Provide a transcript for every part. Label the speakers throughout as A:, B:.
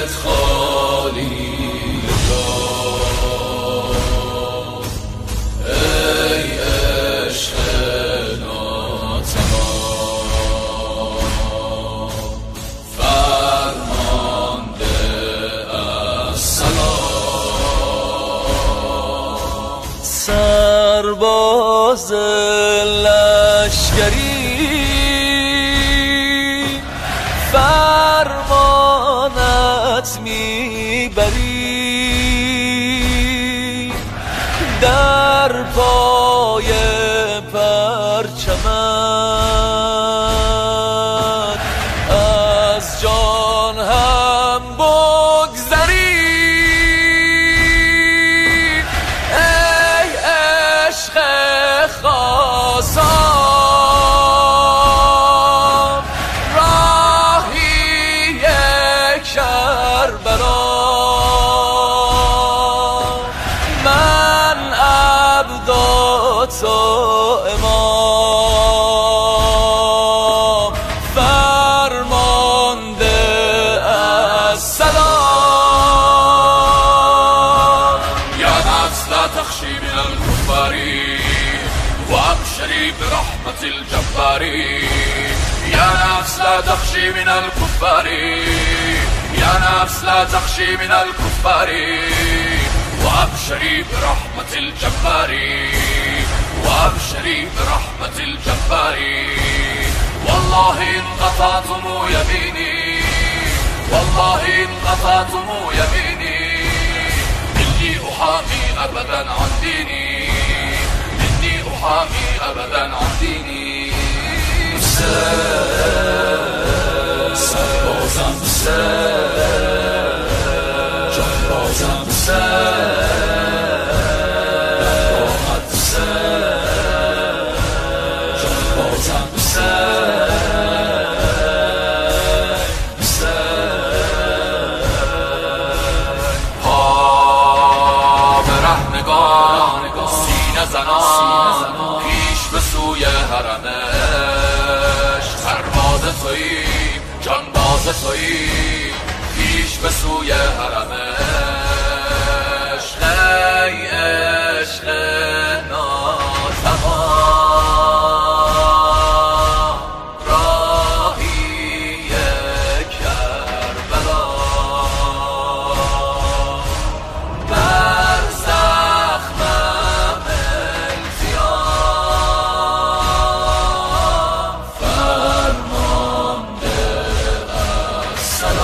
A: دلت خالی ای عشق ناتمام فرمانده از سلام سرباز لشکری فرمانت میبری در پای پرچمت از جان هم بگذری ای عشق خاصان راهی کربلا من عبد تو امام فرمانده از سلام یا نفس لا تخشی من الكفار وابشری برحمت الجبار یا نفس لا تخشی من الكفار یا نفس لا تخشی من الكفار وابشری برحمت الجبار وابشری برحمت الجبار والله إن قطعتم يميني والله إن قطعتم يميني إني أحامي أبدا عن ديني إني أحامي أبدا عن ديني سربازم جانبازم پیش به سوی حرمش سرباز تویی جانباز تویی پیش به سوی حرمش ای عشق ناتمام راهی کربلا بر زخمم التیام فرمانده از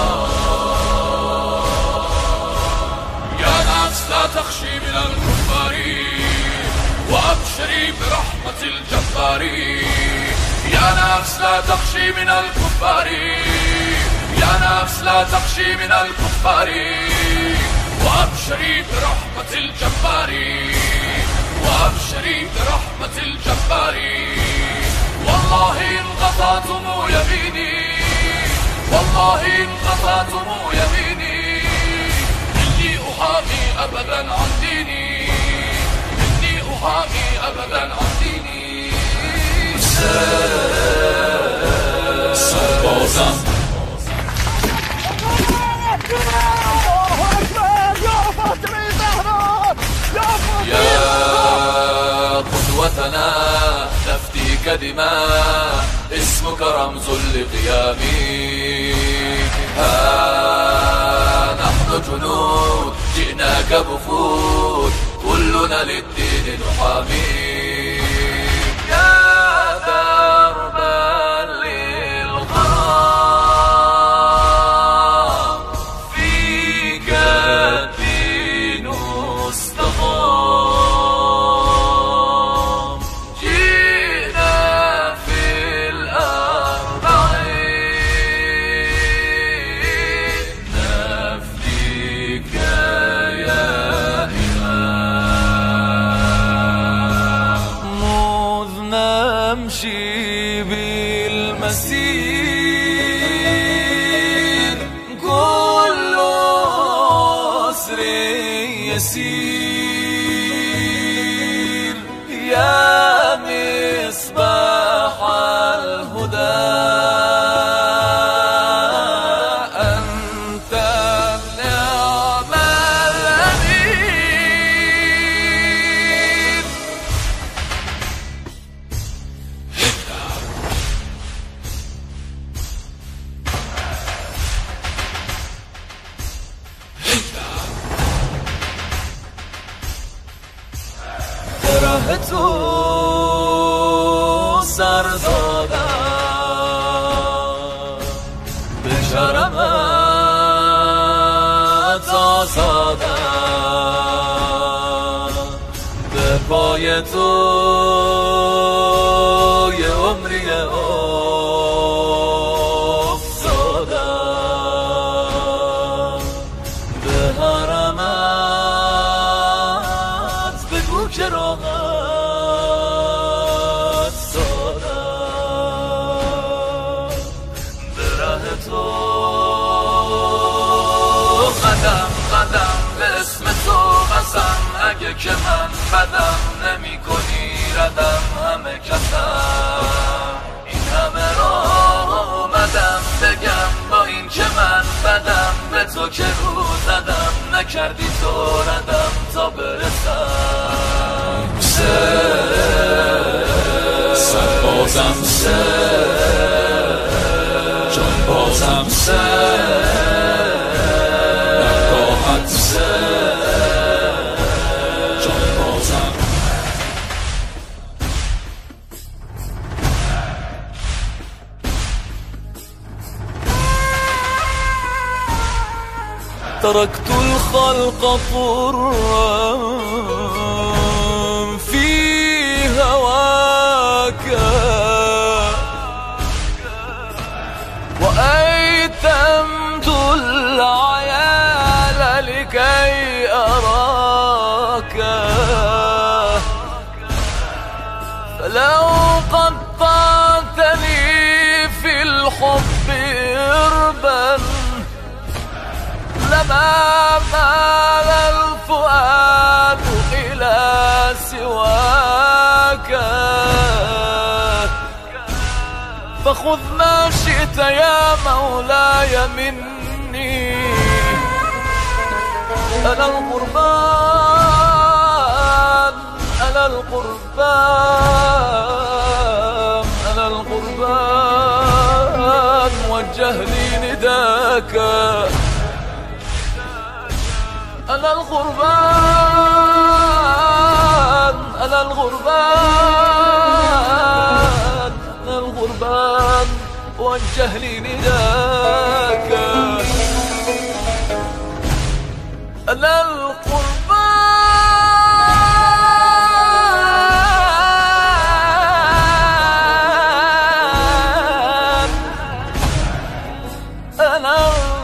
A: سلام یا نفس لا تخشی من الكفار وابشری برحمت الجبار یا نفس لا تخشی من الكفار یا نفس لا تخشی من الكفار وابشری برحمت الجبار وابشری برحمت الجبار والله إن قطعتم يميني والله إن قطعتم يميني إني أحامي أبدا عن ديني إني أحامي أبدا عن ديني سربازم يا قدوتنا نفديك دماء اسمك رمز لقيامي ها نحن جنود جئناك بفود كلنا للدين نحامي يا دربا للغرام فيك الدين استقام جئنا في الأربعين نفديك يا إمام راه تو سر دادم، به شرمت آزادم، به پای تو یه عمری افتادم، به حرمت بگو که راحت دادم، به ره تو قدم قدم به اسم تو قسم، اگه که من بدم نمی کنی ردم همه کسم، این همه راه اومدم بگم با این که من بدم، به تو که رو زدم نکردی تو ردم تا برسم. سربازم جان بازم نگاهت جان بازم. تركت الخلق طرا في هواك، وأيتمت العيال لكي أراك، فلو قطعتني في الحب إربا لما مال الفؤاد إلى سواك، فخذ ما شئت يا مولاي مني، أنا القربان أنا القربان أنا القربان، وجه لي نداك، أنا الغربان أنا الغربان أنا الغربان، وجه لي نداك، أنا القربان أنا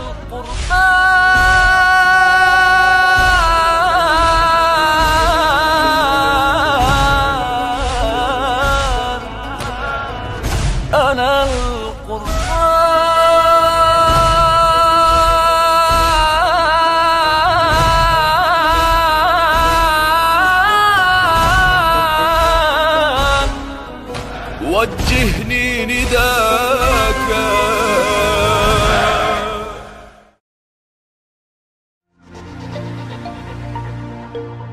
A: القربان أنا القربان، وجهني نداك.